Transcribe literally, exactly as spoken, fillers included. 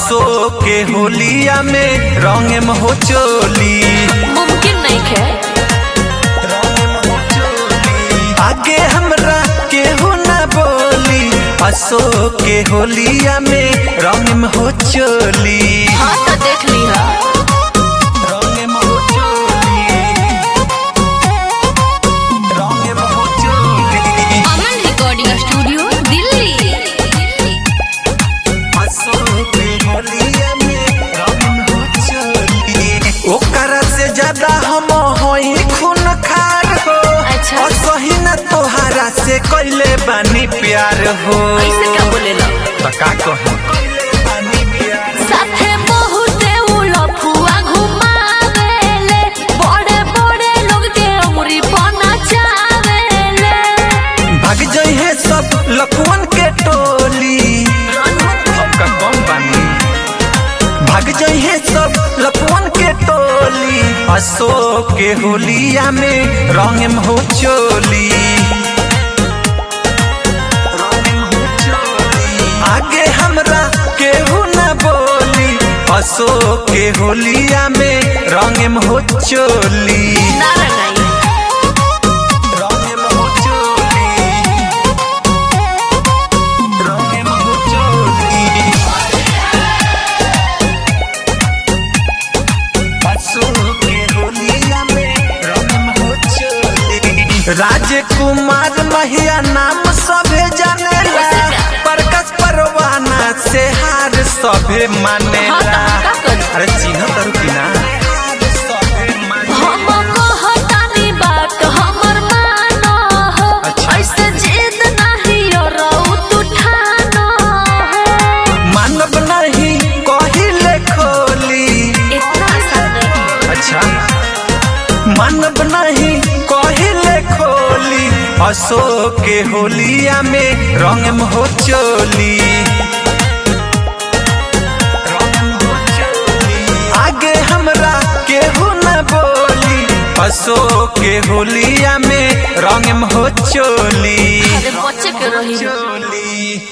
असो के होलिया में रंग में हो चोली। मुमकिन नहीं है आगे हमरा केहू ना बोली, असो के होलिया में रंग में हो चोली। हाँ तो देख ली है रंग में हो चोली, रंग में हो चोली। Aman recording studio Delhi. असो के होलिया में रंग में हो चोली। ओकरा से ज्यादा हम होई खून खार हो, अच्छा। और सही न तोहरा से कैले बानी प्यार हो। ऐसे क्या बोलेला तो का कहे साथे बहुते उलफुआ घुमावेले, बड़े बड़े लोग के उमरी पना चावेले। भाग जइहे सब लकुअन के टोली, हमका कम बानी। भाग जइहे सब लकुअन के टोली, असो के होलिया में रंग में हो चोली। आगे हमरा केहू ना बोली, असो के होलिया में रंग में हो चोली। ना रंगाई रंग में हो चोली, रंग में हो चोली। असो के होलिया में रंग में हो चोली। राजकुमार महिया नाम सभे जानेला, प्रकाश परवाना से हार सभे मानेला। अरे चिन्ह करू कि ना हम कहतानी बात हमर मानो हो, अच्छा। ऐसे जिद नहीं और तू ठानो हो। मानव नहीं कहिले खोली, इतना सादे अच्छा। मानव नहीं कहिले खोली, असो के होलिया में रंग में हो चोली। आगे हमरा केहू न बोली, असो के होलिया में रंग में हो चोली। अरे बच्चे के रही चोली।